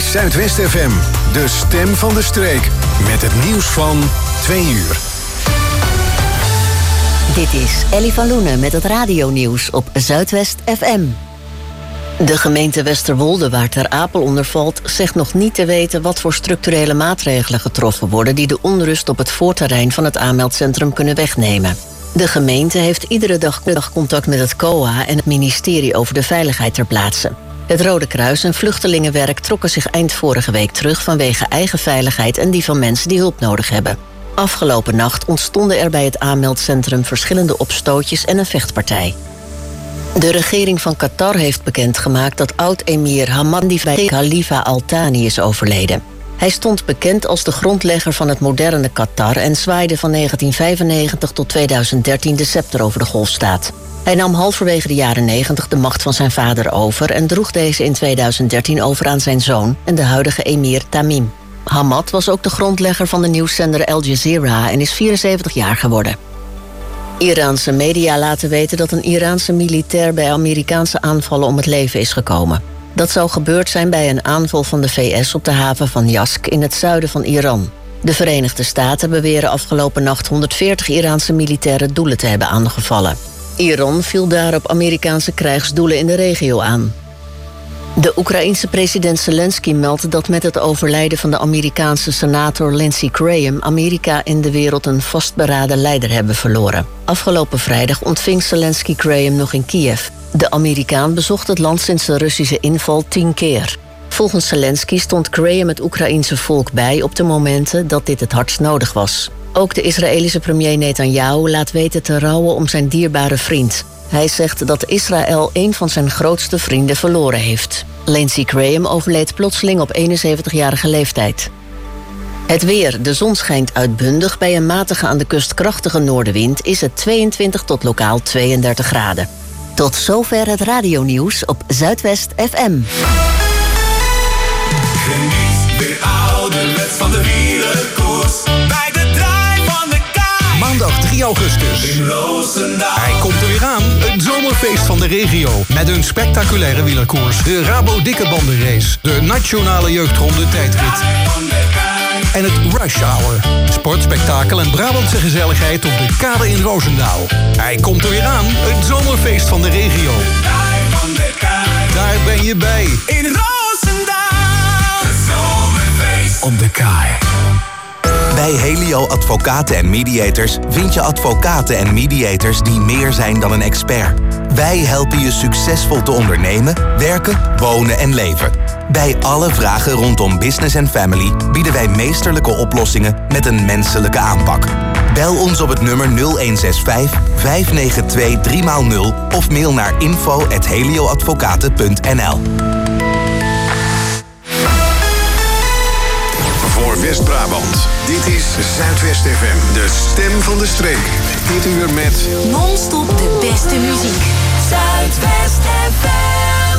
is Zuidwest FM, de stem van de streek. Met het nieuws van 2 uur. Dit is Ellie van Loenen met het radionieuws op Zuidwest FM. De gemeente Westerwolde, waar Ter Apel onder valt, zegt nog niet te weten wat voor structurele maatregelen getroffen worden die de onrust op het voorterrein van het aanmeldcentrum kunnen wegnemen. De gemeente heeft iedere dag contact met het COA en het ministerie over de veiligheid ter plaatse. Het Rode Kruis en Vluchtelingenwerk trokken zich eind vorige week terug vanwege eigen veiligheid en die van mensen die hulp nodig hebben. Afgelopen nacht ontstonden er bij het aanmeldcentrum verschillende opstootjes en een vechtpartij. De regering van Qatar heeft bekendgemaakt dat oud-emir Hamad Khalifa Al Thani is overleden. Hij stond bekend als de grondlegger van het moderne Qatar en zwaaide van 1995 tot 2013 de scepter over de Golfstaat. Hij nam halverwege de jaren 90 de macht van zijn vader over en droeg deze in 2013 over aan zijn zoon en de huidige emir Tamim. Hamad was ook de grondlegger van de nieuwszender Al Jazeera en is 74 jaar geworden. Iraanse media laten weten dat een Iraanse militair bij Amerikaanse aanvallen om het leven is gekomen. Dat zou gebeurd zijn bij een aanval van de VS op de haven van Yazd in het zuiden van Iran. De Verenigde Staten beweren afgelopen nacht 140 Iraanse militaire doelen te hebben aangevallen. Iran viel daarop Amerikaanse krijgsdoelen in de regio aan. De Oekraïense president Zelensky meldt dat met het overlijden van de Amerikaanse senator Lindsey Graham Amerika en de wereld een vastberaden leider hebben verloren. Afgelopen vrijdag ontving Zelensky Graham nog in Kiev. De Amerikaan bezocht het land sinds de Russische inval 10 keer. Volgens Zelensky stond Graham het Oekraïense volk bij op de momenten dat dit het hardst nodig was. Ook de Israëlische premier Netanyahu laat weten te rouwen om zijn dierbare vriend. Hij zegt dat Israël een van zijn grootste vrienden verloren heeft. Lindsey Graham overleed plotseling op 71-jarige leeftijd. Het weer. De zon schijnt uitbundig. Bij een matige aan de kust krachtige noordenwind is het 22 tot lokaal 32 graden. Tot zover het radionieuws op Zuidwest FM. Geniet weer ouderwets van de wielerkoers bij de Draai van de Kaai. Maandag 3 augustus. In Roosendaal. Hij komt er weer aan. Het zomerfeest van de regio. Met een spectaculaire wielerkoers. De Rabo Dikke Bandenrace. De Nationale Jeugdronde tijdrit. En het Rush Hour. Sport, spektakel en Brabantse gezelligheid op de kade in Roosendaal. Hij komt er weer aan. Het zomerfeest van de regio. Daar ben je bij. In Roosendaal. Het zomerfeest op de Kaai. Bij Helio Advocaten en Mediators vind je advocaten en mediators die meer zijn dan een expert. Wij helpen je succesvol te ondernemen, werken, wonen en leven. Bij alle vragen rondom business en family bieden wij meesterlijke oplossingen met een menselijke aanpak. Bel ons op het nummer 0165 592 3x0 of mail naar info@helioadvocaten.nl. Voor West-Brabant, dit is Zuidwest FM, de stem van de streek. Dit uur met non-stop de beste muziek. Zuidwest FM.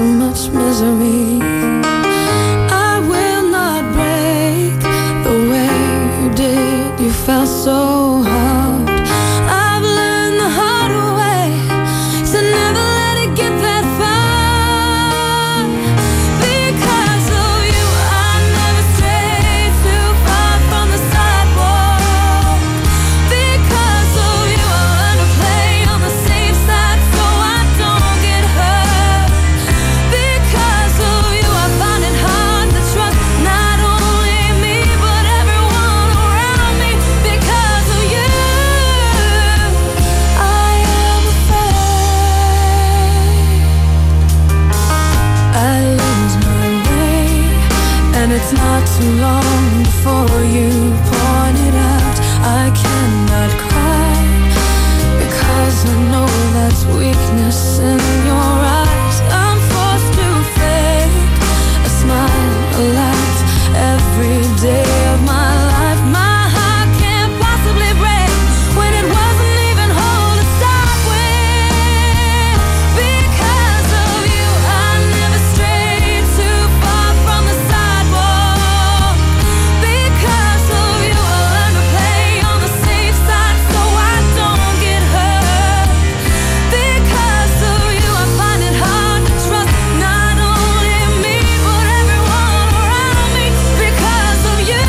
much misery. I will not break the way you did. You felt so hard. I've learned the hard way to never let it get that far. Because of you, I never strayed too far from the sidewalk. Because of you, I learned to play on the safe side so I don't get hurt. Because of you, I find it hard to trust not only me but everyone around me. Because of you, I am afraid I lose my way, and it's not too long before you point it out. I cannot cry because I know that's weakness in your eyes. I'm forced to fake a smile, a laugh every day of my life. My heart can't possibly break when it wasn't even whole to start with. Because of you, I never strayed too far from the sidewalk. Because of you, I learned to play on the safe side so I don't get hurt. Because of you, I find it hard to trust not only me but everyone around me. Because of you,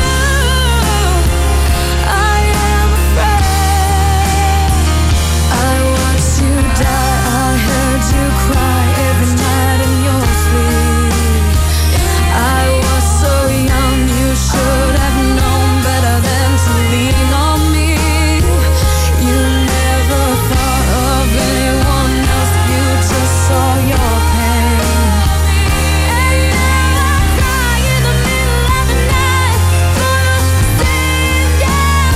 I am afraid. I watched you die, I heard you cry every night in your sleep. I was so young, you should have known better than to lean on me. You never thought of anyone else, you just saw your pain. And now I cry in the middle of the night for the same damn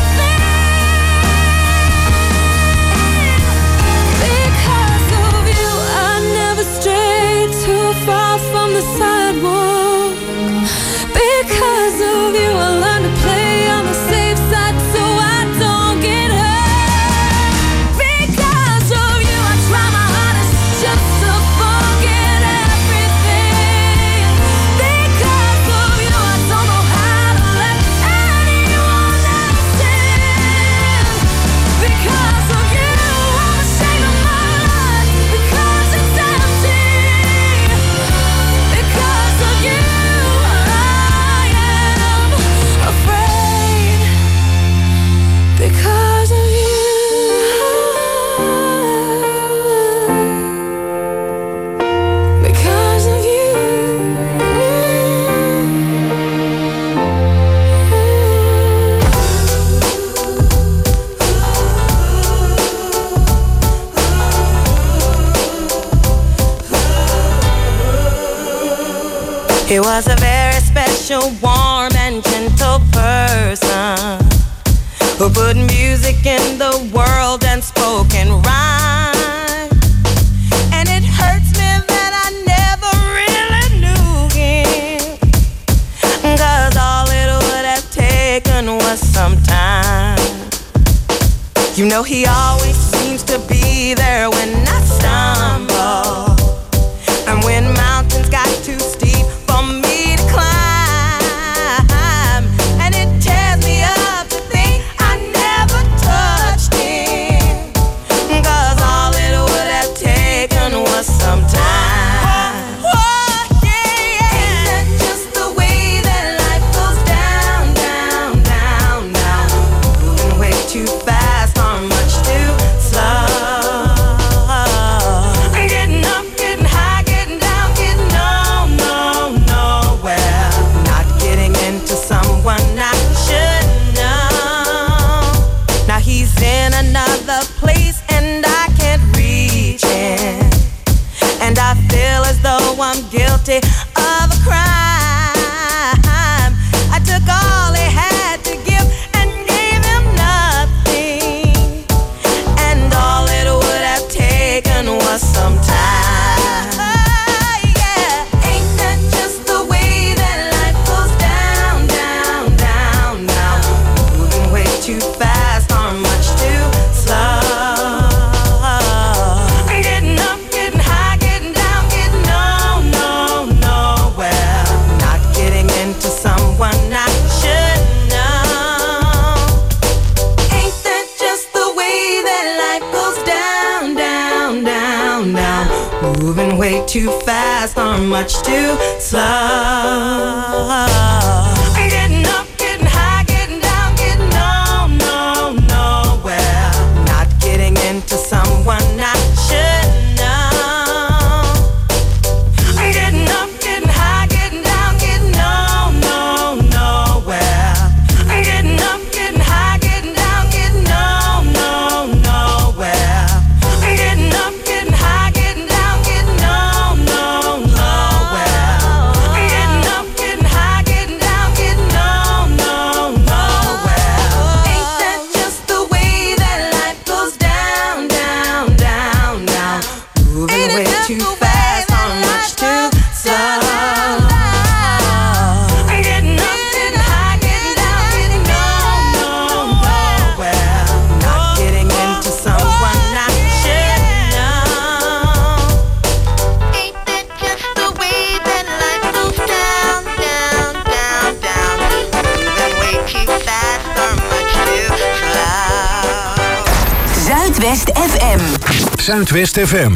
thing. Because of you, I never strayed too far from the sidewalk. Because of you, I learned to play on the safe side so I don't get hurt. Because of you, I try my hardest just to forget everything. Because of you, I don't know how to let anyone else in. Because of you, I'm ashamed of my life because it's empty. Because of you, I am afraid. Because of you, because of you. He was a very special, warm and gentle person who put music in the world and spoke in rhyme. And it hurts me that I never really knew him, 'cause all it would have taken was some time. You know he always seems to be there when I stumble, and when mountains got too steep for me to climb. And it tears me up to think I never touched him, 'cause all it would have taken was some time. Oh, yeah. Ain't that just the way that life goes down, down, down, down? Moving way too fast or much too slow. Getting up, getting high, getting down, getting nowhere. Not getting into someone I should know. Now he's in another place and I can't reach him, and I feel as though I'm guilty of a crime. I took all he had to give and gave him nothing, and all it would have taken was some time. Yeah. Ain't that just the way that life goes down, down, down, down? Moving way too fast or much too slow. Getting up, getting high, getting down, getting fast or much too slow. Getting up, getting high, getting down, getting nowhere. Not getting into someone I should know. Getting up, getting high, getting down, getting nowhere. Getting up, getting high, getting down, getting nowhere. Getting up, getting high, getting down, getting nowhere. Getting up, getting high, getting down, getting nowhere. Ain't that just the way that life goes down, down, down, down? Moving way too fast or much too slow. Getting up, getting high, getting down, getting nowhere. Not getting into someone I should know. Ain't that just the way that life goes down, down, down, down? Moving way too fast or much too slow. Zuidwest FM. Zuidwest FM.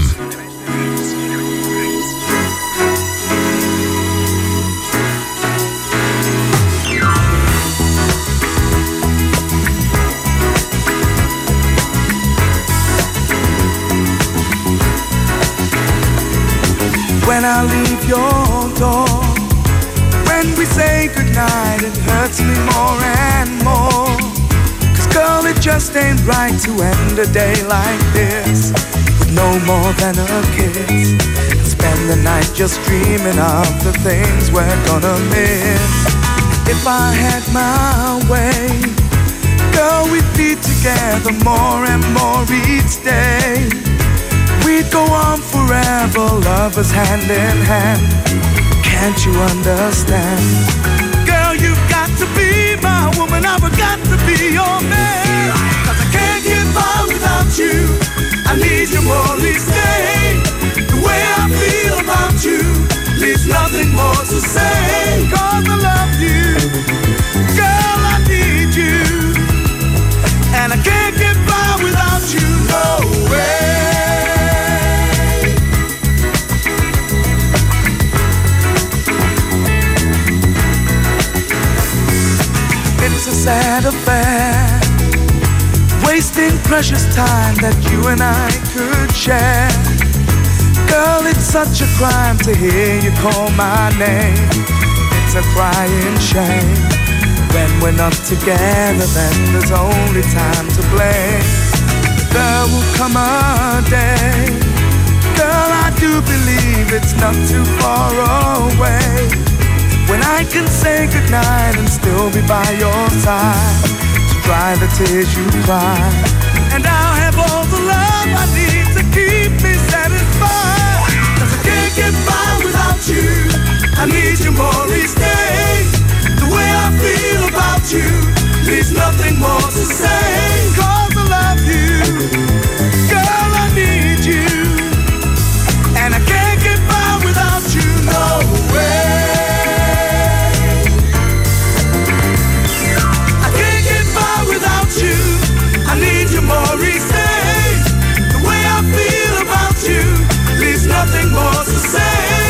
When I leave your door, when we say goodnight, it hurts me more and more. 'Cause girl, it just ain't right to end a day like this with no more than a kiss, and spend the night just dreaming of the things we're gonna miss. If I had my way, girl, we'd be together more and more each day. We'd go on forever, lovers hand in hand. Can't you understand? Girl, you've got to be my woman, I've got to be your man. 'Cause I can't get by without you, I need you more each day. The way I feel about you leaves nothing more to say. 'Cause I love you, girl, I need you, and I can't get by without you, no way. It's a sad affair, wasting precious time that you and I could share. Girl, it's such a crime to hear you call my name. It's a crying shame. When we're not together, then there's only time to blame. There will come a day, girl, I do believe it's not too far away, when I can say goodnight and still be by your side to dry the tears you cry. And I'll have all the love I need to keep me satisfied. 'Cause I can't get by without you, I need you more each day. The way I feel about you leaves nothing more to say. 'Cause I love you, girl, I need you, and I can't get by without you, no way. I need you more each day. The way I feel about you leaves nothing more to say.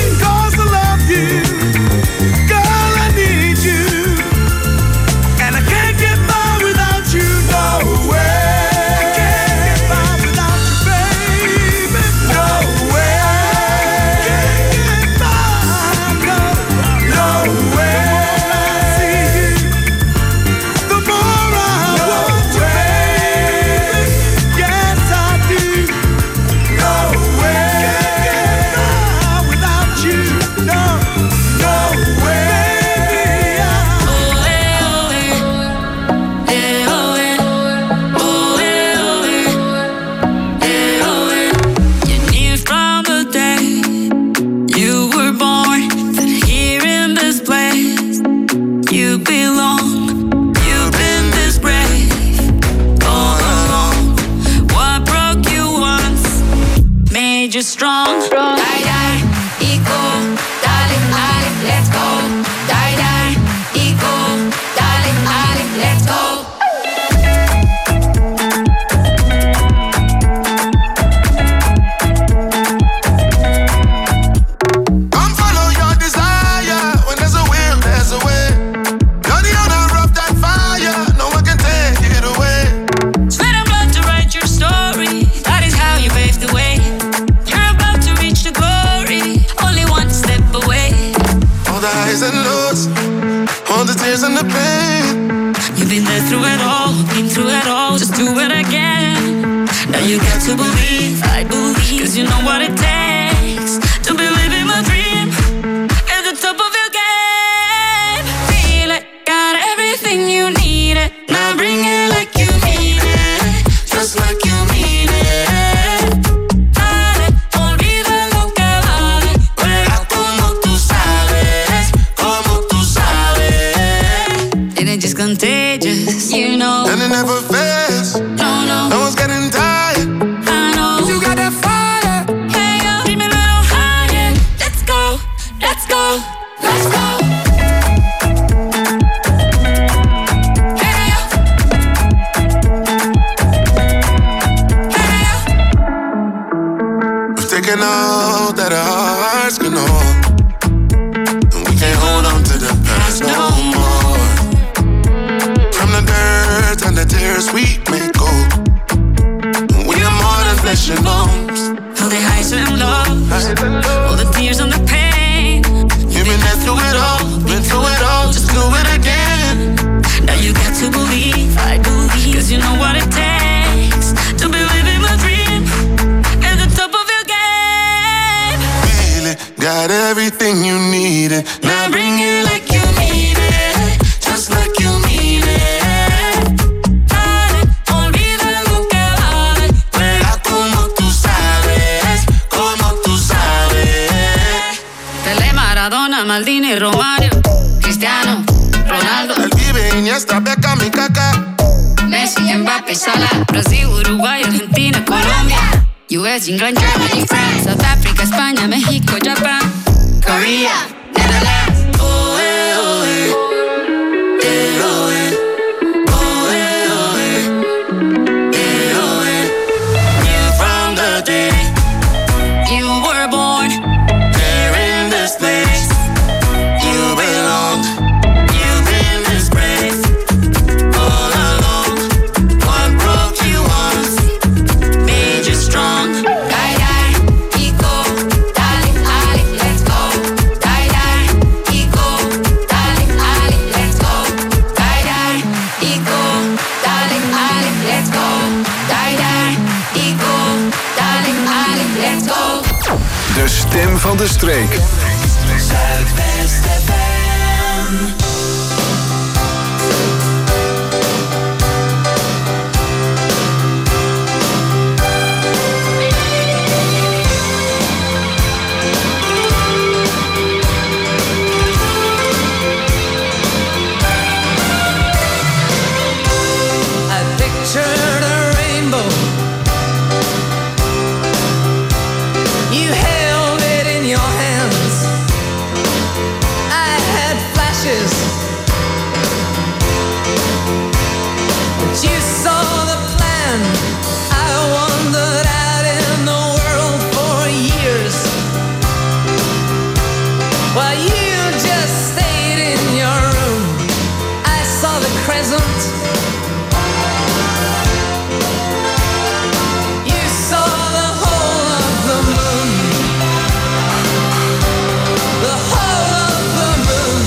the pain. You've been there through it all, been through it all, just do it again. Now you got to believe, I believe, cause you know what it takes to be living my dream at the top of your game. Feel it, got everything you need it. Now bring it like you mean it, just like you mean it. Dale, olvida lo que vale, juega como tú sabes, como tú sabes. And it's just contagious, you know. And it never fails. No, no. No one's getting tired. I know. You got that fire. Hey, yo, keep me a little higher. Let's go, let's go, let's go. Hey, yo. Hey, yo. We've taken all that our hearts can hold, and we can't hold on to the past no more. From the dirt and the tears we make gold. We are more than flesh and bones. All the highs and lows, all the tears and the pain. You've been there through it all, been through it all, just do it again. Now you got to believe, I believe, cause you know what it takes to be living my dream at the top of your game. Feel it, got everything you needed. Now bring it like you mean it, just like you mean it. Dale, olvida lo que vale, juega como tú sabes, como tú sabes. Pelé, Maradona, Maldini, Romario, Cristiano, Ronaldo, El Vive, Iniesta, Beckham y Kaká. Messi, Mbappé, Salah, Brasil, Uruguay, Argentina, Colombia, US, England, Germany, France, South Africa, España, México, Japan, Korea, Netherlands. Oh, eh, oh, eh. Eh, oh, eh. Oh, eh, oh, eh. Eh, oh, eh. Knew from the day you were born, there in this place you belong. You've been disgraced all along. What broke you once made you strong. Die, die, ego, darling, Ali, let's go. Die, die, ego, darling, Ali, let's go. Die, die, ego, darling, Ali, let's go. Die, die, ego, darling, Ali, let's go. De stem van de streek. Zuidwest FM. I pictured a rainbow. You held it in your hands. I had flashes, but you saw the plan. I wandered out in the world for years, while you just stayed in your room. I saw the crescent. You saw the whole of the moon. The whole of the moon.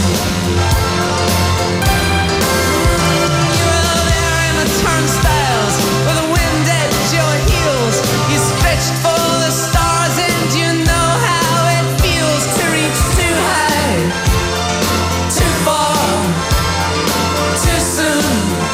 You were there in the turnstiles with the wind at your heels. You stretched for the stars and you know how it feels to reach too high, too far, too soon.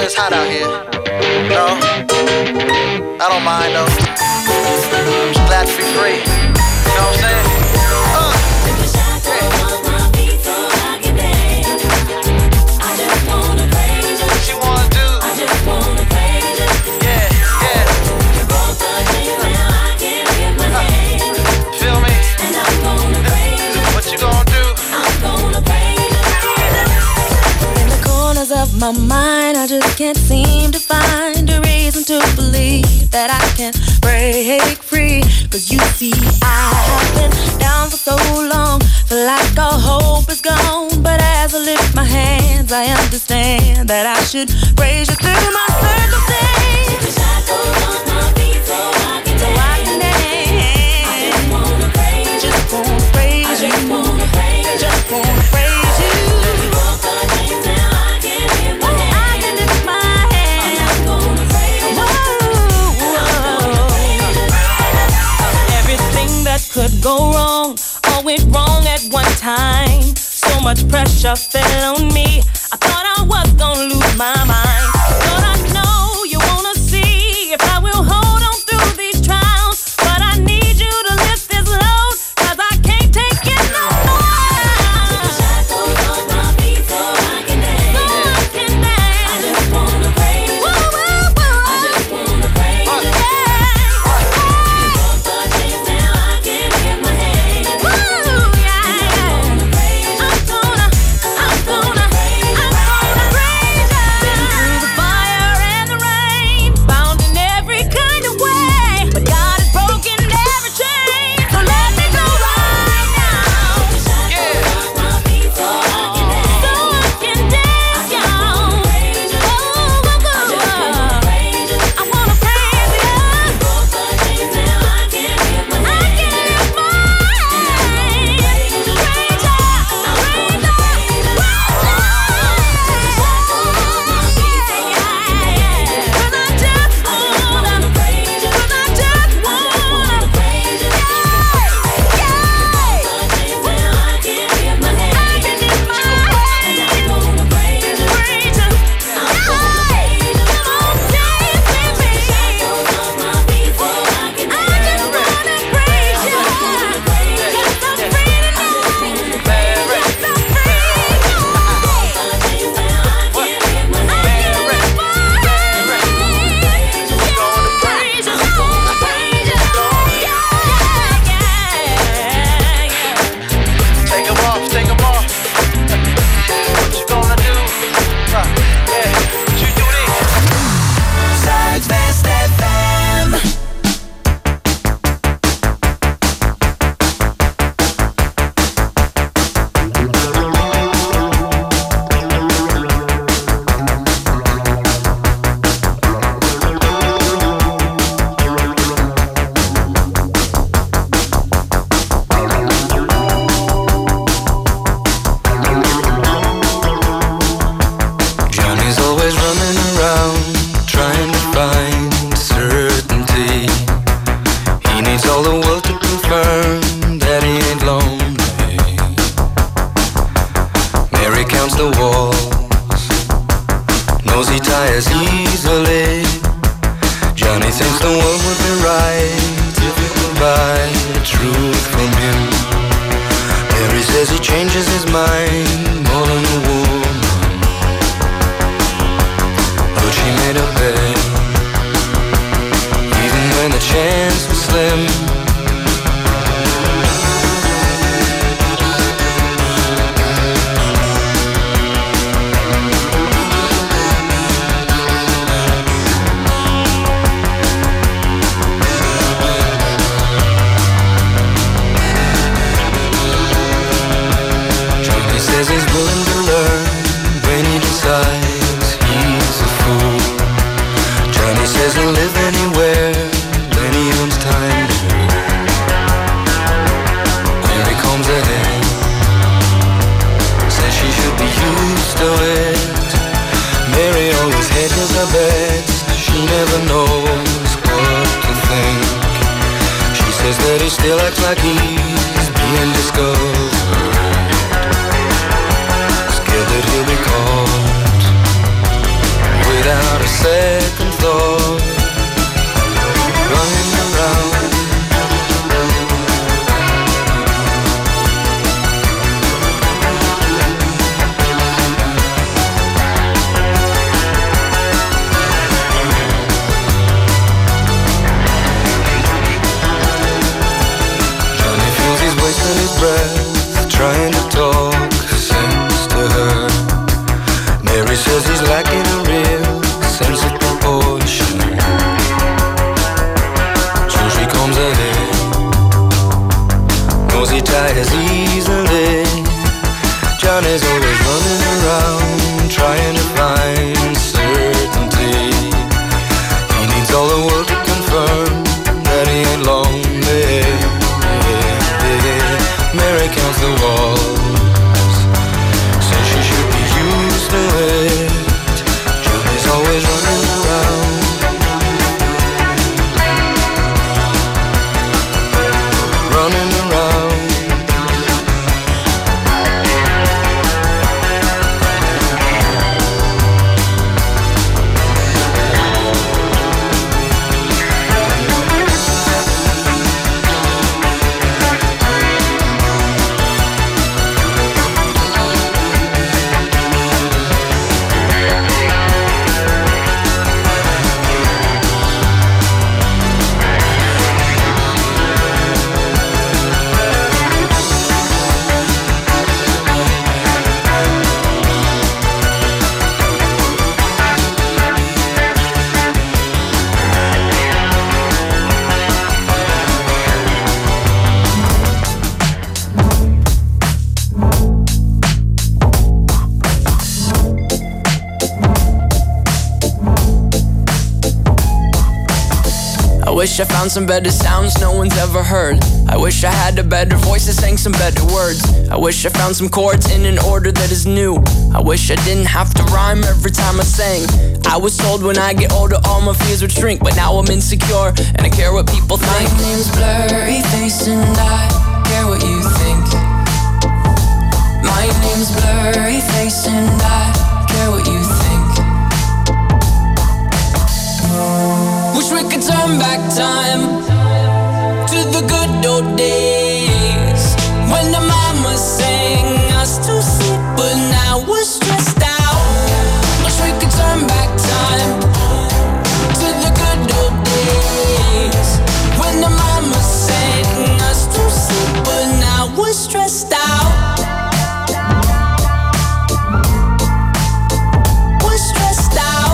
when it's hot out here. No, I don't mind though. I'm just glad to be free. You know what I'm saying? My mind, I just can't seem to find a reason to believe that I can break free. Cause you see, I have been down for so long, feel like all hope is gone. But as I lift my hands, I understand that I should raise you through my circumstance. The shackles on my feet so I can dance. I just wanna praise you. Just wanna praise you. Just wanna praise you. Just wanna praise you. Could go wrong, all went wrong at one time. So much pressure fell on me, I thought I was gonna lose my mind. But I know you wanna see if I will hold on through these trials. But I need you to lift this load, cause I can't take it no more. The shackles on my feet so I can dance. So I can dance. I just wanna praise you. I just wanna praise you. Scared that he'll be caught without second floor, running around. Johnny feels he's wasting his breath, trying to talk sense to her. Mary says he's lacking a real sense of proportion. So she comes ahead, knows he tires easily. Johnny's always running around, trying to find certainty. He needs all the world to confirm that he ain't lonely. Mary counts the walls, says she should be used to it. Johnny's always running around, running around. I wish I found some better sounds no one's ever heard. I wish I had a better voice that sang some better words. I wish I found some chords in an order that is new. I wish I didn't have to rhyme every time I sang. I was told when I get older all my fears would shrink, but now I'm insecure and I care what people think. My name's Blurry Face and I care what you think. My name's Blurry Face and I care what you think. Wish we could turn back time to the good old days when the mama sang us to sleep, but now we're stressed out. Wish we could turn back time to the good old days when the mama sang us to sleep, but now we're stressed out. We're stressed out.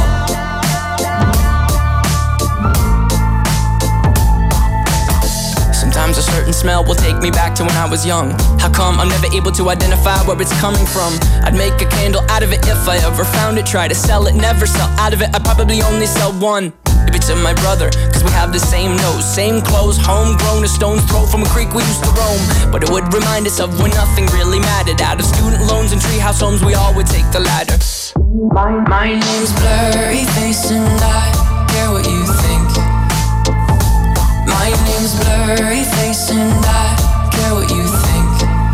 Sometimes a certain smell will take me back to when I was young. How come I'm never able to identify where it's coming from? I'd make a candle out of it if I ever found it. Try to sell it, never sell out of it. I'd probably only sell one. Maybe to my brother, cause we have the same nose, same clothes, homegrown, a stone's throw from a creek we used to roam. But it would remind us of when nothing really mattered. Out of student loans and treehouse homes, we all would take the ladder. My name's Blurry Face and I care what you think. My name's Blurry Face and I care what you think.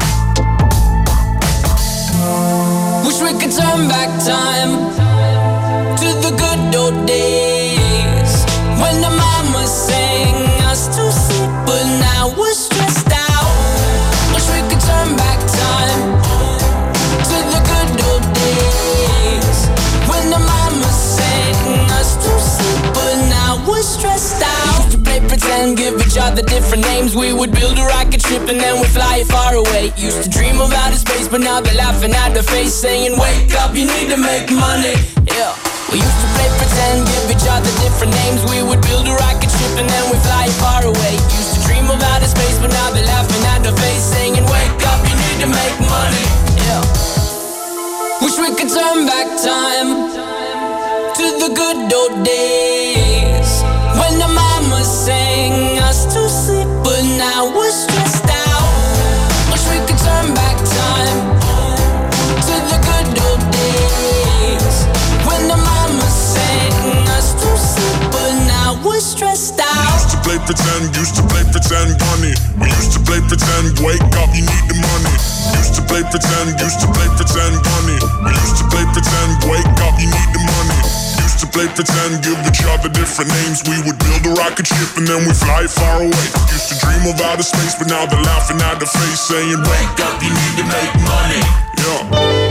Wish we could turn back time to the good old days when the mama sang us to sleep, but now we're stressed out. Wish we could turn back time to the good old days when the mama sang us to sleep, but now we're stressed out. Used to play pretend, give each other different names. We would build a rocket ship and then we'd fly it far away. Used to dream of outer space, but now they're laughing at the face, saying, wake up, you need to make money. Yeah. We used to play pretend, give each other different names. We would build a rocket ship and then we'd fly it far away. Used to dream of outer space, but now they're laughing at the face, saying, wake up, you need to make money. Yeah. Wish we could turn back time to the good old days when the mama sang us to sleep, but now we're stressed out. Wish we could turn back time to the good old days when the mama sang us to sleep, but now we're stressed out. Used to play pretend, bunny. We used to play pretend, wake up, you need the money. Used to play pretend, bunny. We used to play pretend, wake up, you need the money. Used to play pretend, give each other different names. We would build a rocket ship and then we fly far away. Used to dream of outer space, but now they're laughing at the face, saying, wake up, you need to make money. Yeah.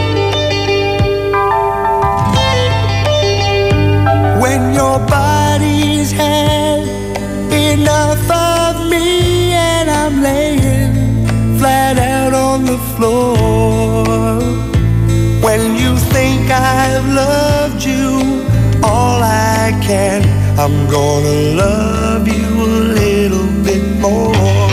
When your body's had enough of me and I'm laying flat out on the floor. When you think I've loved you all I can, I'm gonna love you a little bit more.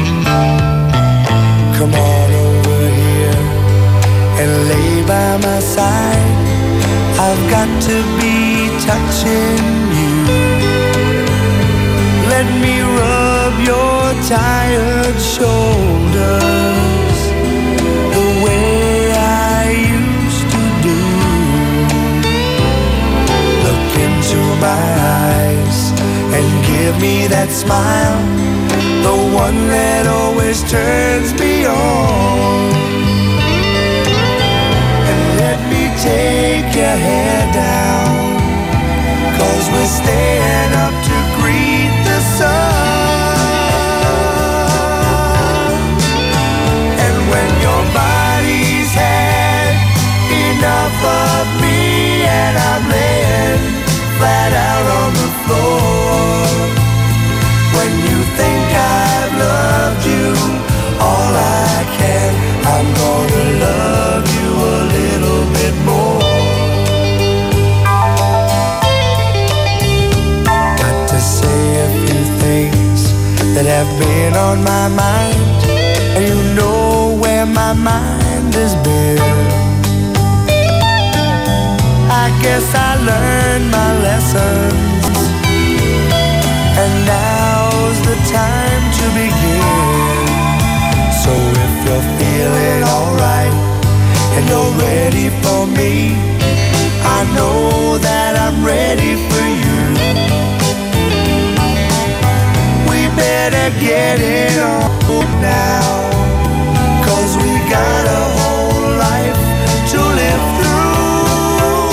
Come on over here and lay by my side. I've got to be touching you. Let me rub your tired shoulders the way I used to do. Look into my eyes and give me that smile, the one that always turns me on. And let me take your hair down, 'cause we're staying up to greet the sun. And when your body's had enough of me and I'm laying flat out on the floor, when you think I've loved you all I can, I'm gonna love you a little bit more. Say a few things that have been on my mind, and you know where my mind has been. I guess I learned my lessons, and now's the time to begin. So if you're feeling alright and you're ready for me, I know that I'm ready for you. Better get it on now, 'cause we got a whole life to live through.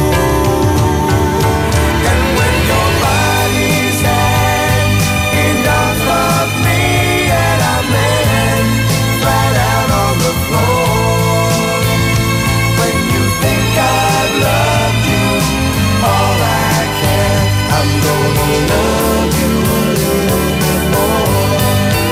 And when your body's had enough of me and I'm laying flat out on the floor, when you think I've loved you all I can, I'm gonna love you a little bit more.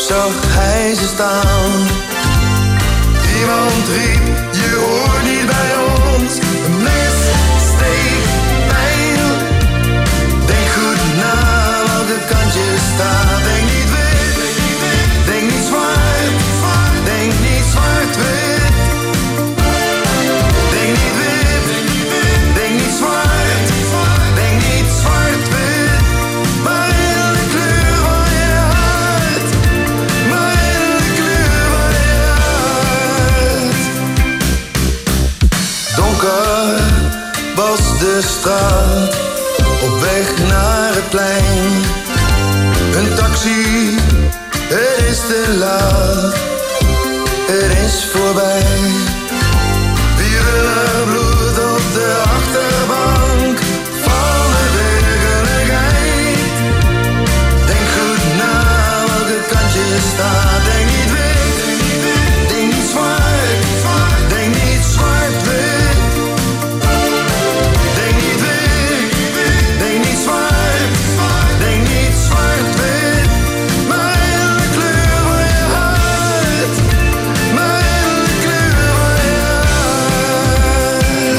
zag hij ze staan. Iemand riep, je hoort niet bij ons. Een mes, steek, pijl. Denk goed na welke kant je staat. Denk niet wit, denk niet zwart. Denk niet zwart-wit. Denk niet wit, denk niet zwart. Denk niet zwart-wit. Maar in de kleur van je hart. Maar in de kleur van je hart. Donker was de straat, op weg naar het plein. Een taxi, het is te laat, het is voorbij. Wielen bloed op de achterbank van de werkelijkheid. Denk goed na welke kant je staat. Denk niet wit, denk niet zwart, denk niet zwart-wit. Denk niet wit, denk niet zwart, denk niet zwart-wit. Maar in de kleur van je hart. Maar in de kleur van je hart.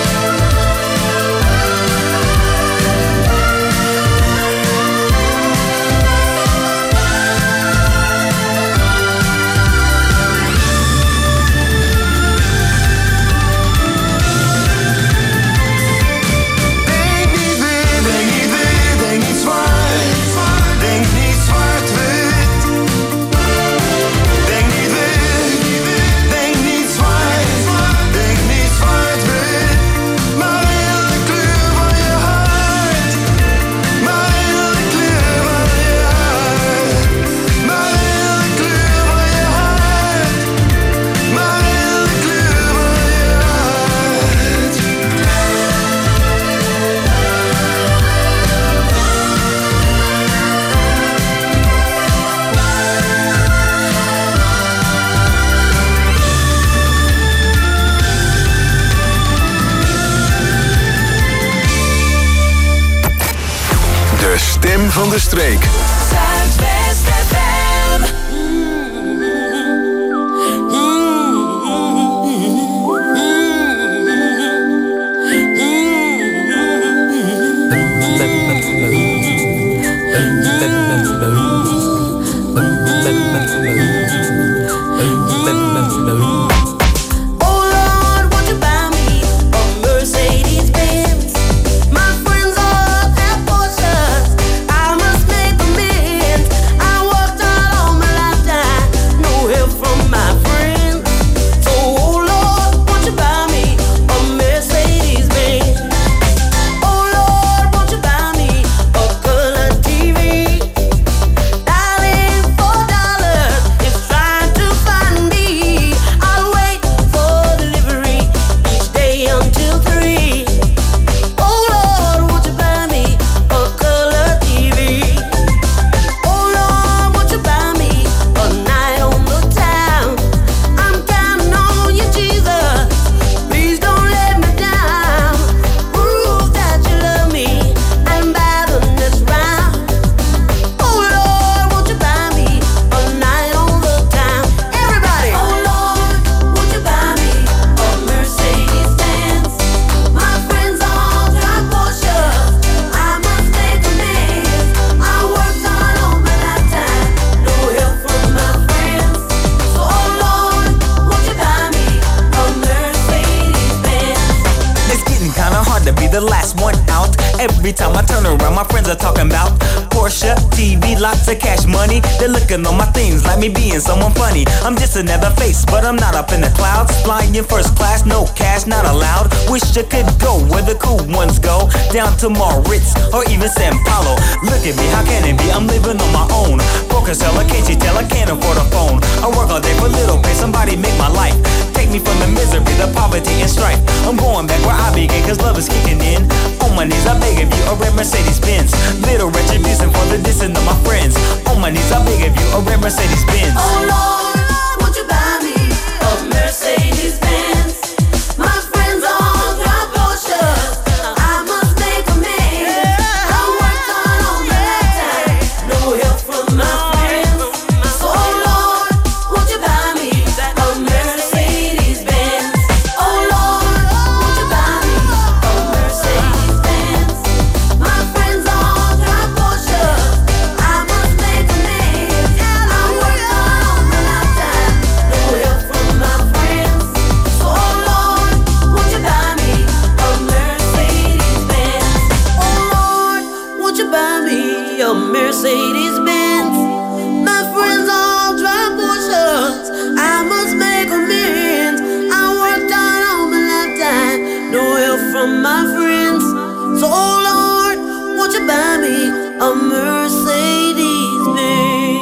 Denk niet wit, denk niet wit, denk niet zwart, denk niet zwart-wit. Denk niet wit, denk niet zwart, denk niet zwart-wit. Maar in de kleur van je hart. Maar in de kleur van je hart. Maar in de kleur van je hart. Maar in de kleur van je De stem van de streek. Zuidwest FM. Oh Lord, won't you buy me a Mercedes-Benz? My friends all have Porsches. I must make amends. I worked hard all my lifetime, no help from my friends. So oh Lord, won't you buy me a Mercedes-Benz? Oh Lord, won't you buy me a color TV? Dialing $4 is trying to find me. I'll wait for delivery each day until 3. Oh Lord, won't you buy me a color TV? Oh Lord, won't you buy me a night on the town? I'm counting on you, Jesus. Please don't let me down. Prove that you love me and buy the next round. Oh Lord, won't you buy me a night on the town? Everybody! Oh Lord, won't you buy me a Mercedes-Benz? My friends all drive Porsches. I must make amends. I worked hard all my lifetime, no help from my friends. So oh Lord, won't you buy me a Mercedes-Benz? It's getting kinda hard to be the last one out. Every time I turn around, my friends are talking about Porsche, TV, lots of cash money. They're looking on my things like me being someone funny. I'm just another face, but I'm not up in the clouds. Flying in first class, no cash, not allowed. Wish I could go where the cool ones go. Down to Moritz or even San Paulo. Look at me, how can it be? I'm living on my own. Focus, hella, can't you tell I can't afford a phone? I work all day for little pay, somebody make my life. Take me from the misery, the poverty and strife. I'm going back where I began, cause love is kicking in. On my knees, I beg of you, a red Mercedes-Benz. Little retribution for the dissing of my friends. On my knees, I beg of you, a red Mercedes-Benz. Oh Lord, won't you buy me a Mercedes-Benz? My friends all drive Porsches. I must make amends. I worked hard all my lifetime, no help from my friends. So Mercedes Benz. My friends all drive Porsches. I must make amends. I worked hard all my lifetime, no help from my friends. So, oh Lord, won't you buy me a Mercedes Benz?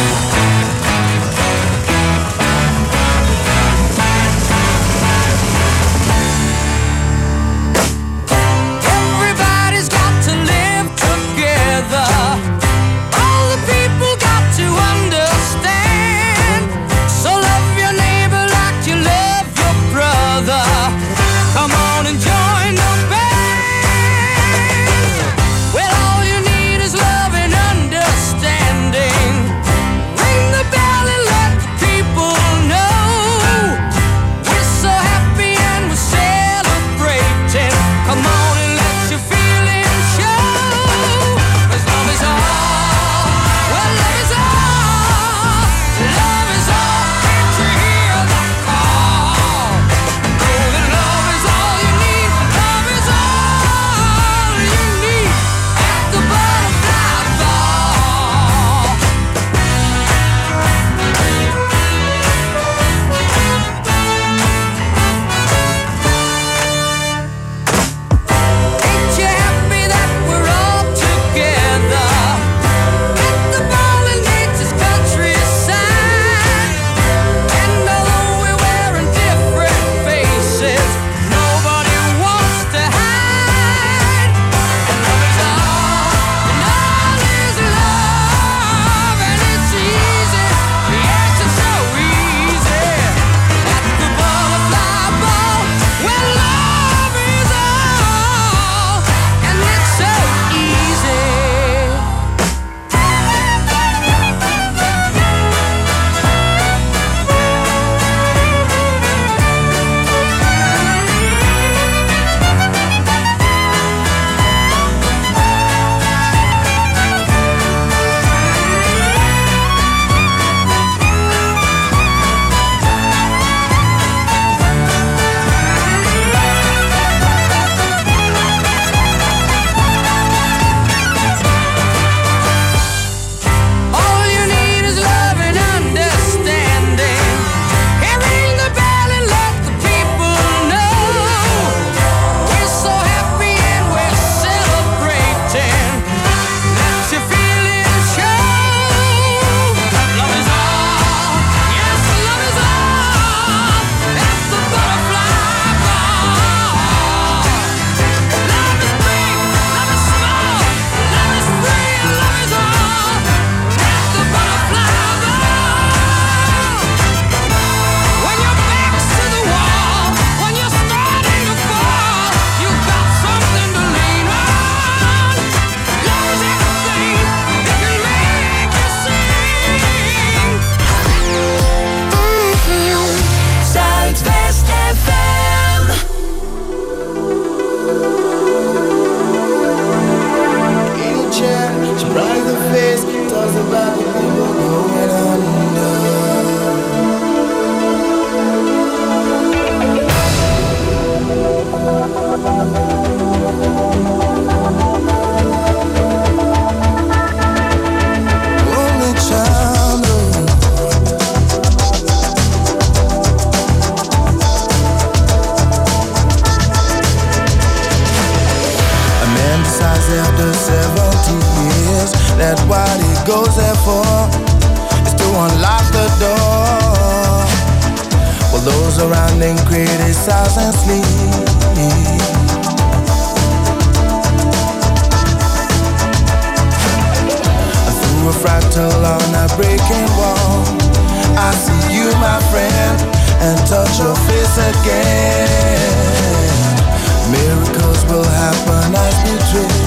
Everybody's got to live together. All the people got to understand. So love your neighbor like you love your brother. Come on and join the band. Well, all you need is love and understanding. Ring the bell and let the people know we're so happy and we're celebrating. Come on and let your feelings show. 'Cause love is all. Well, love is all. Love is all. Can't you hear the call? Know that love is all you need. Love is all you need at the butterfly ball. Ain't you happy that we're all together at the ball in nature's countryside? And although we're wearing different faces, nobody wants to hide. And love is all, and all is love, and it's easy, yes, it's so easy at the butterfly ball. Well, love is all, and it's so easy. All you need is love and understanding. And ring the bell and let the people know we're so happy and we're celebrating. Let your feelings show. Love is all, yes, love is all at the butterfly ball. Love is big, love is small, love is free, love is all at the butterfly ball. When your back's to the wall, when you're starting to fall, you've got something to lean on. Love is everything, it can make you sing. Zuidwest FM. In a chair, she bright the face, talks about the people going under. Only child, a man decides after 70 years that what he goes there for is to unlock the door. While those around him criticize and sleep. And through a fractal on a breaking wall, I see you, my friend, and touch your face again. Miracles will happen as we dream.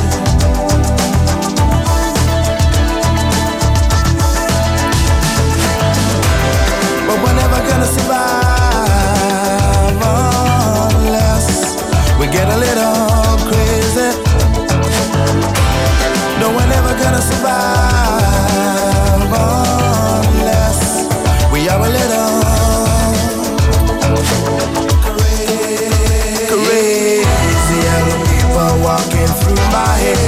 But we're never gonna survive unless we get a little crazy. No, we're never gonna survive unless we are a little crazy. Young people walking through my head.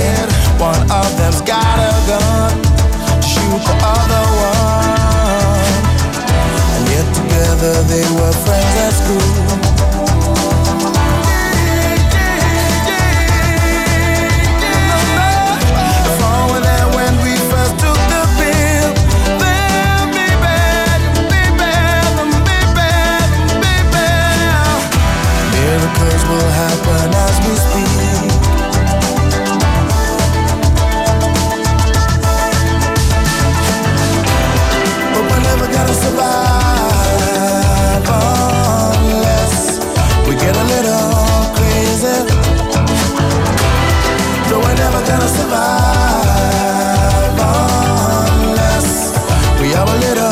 they were friends at school. Will happen as we speak. But we're never gonna survive unless we get a little crazy. So we're never gonna survive unless we are a little.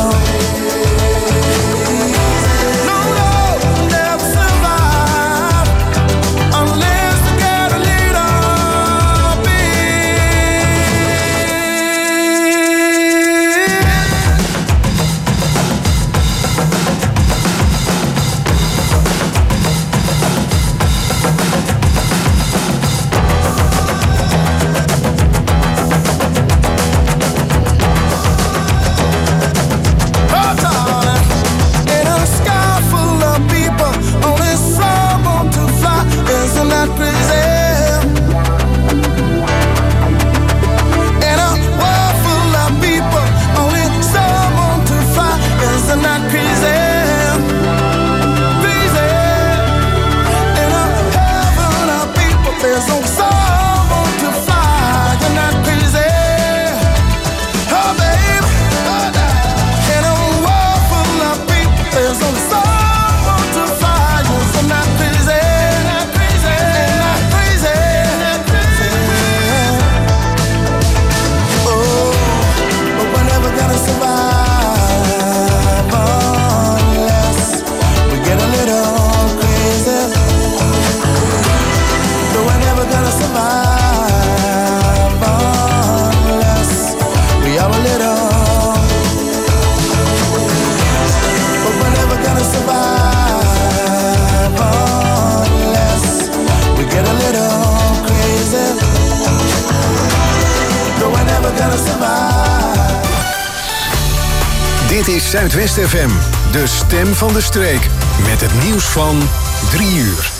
Dit is Zuidwest FM, de stem van de streek. Met het nieuws van 3 uur.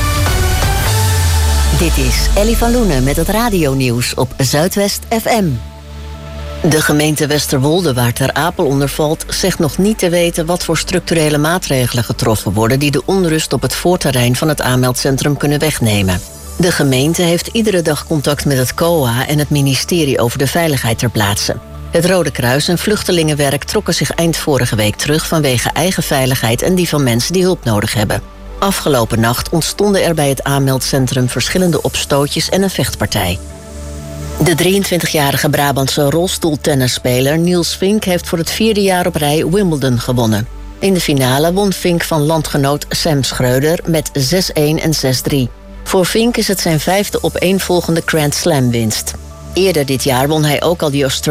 Dit is Ellie van Loenen met het radionieuws op Zuidwest FM. De gemeente Westerwolde, waar Ter Apel onder valt, zegt nog niet te weten wat voor structurele maatregelen getroffen worden die de onrust op het voorterrein van het aanmeldcentrum kunnen wegnemen. De gemeente heeft iedere dag contact met het COA en het ministerie over de veiligheid ter plaatse. Het Rode Kruis en Vluchtelingenwerk trokken zich eind vorige week terug vanwege eigen veiligheid en die van mensen die hulp nodig hebben. Afgelopen nacht ontstonden er bij het aanmeldcentrum verschillende opstootjes en een vechtpartij. De 23-jarige Brabantse rolstoeltennisspeler Niels Vink heeft voor het 4e jaar op rij Wimbledon gewonnen. In de finale won Vink van landgenoot Sam Schreuder met 6-1 en 6-3. Voor Vink is het zijn 5e opeenvolgende Grand Slam winst. Eerder dit jaar won hij ook al die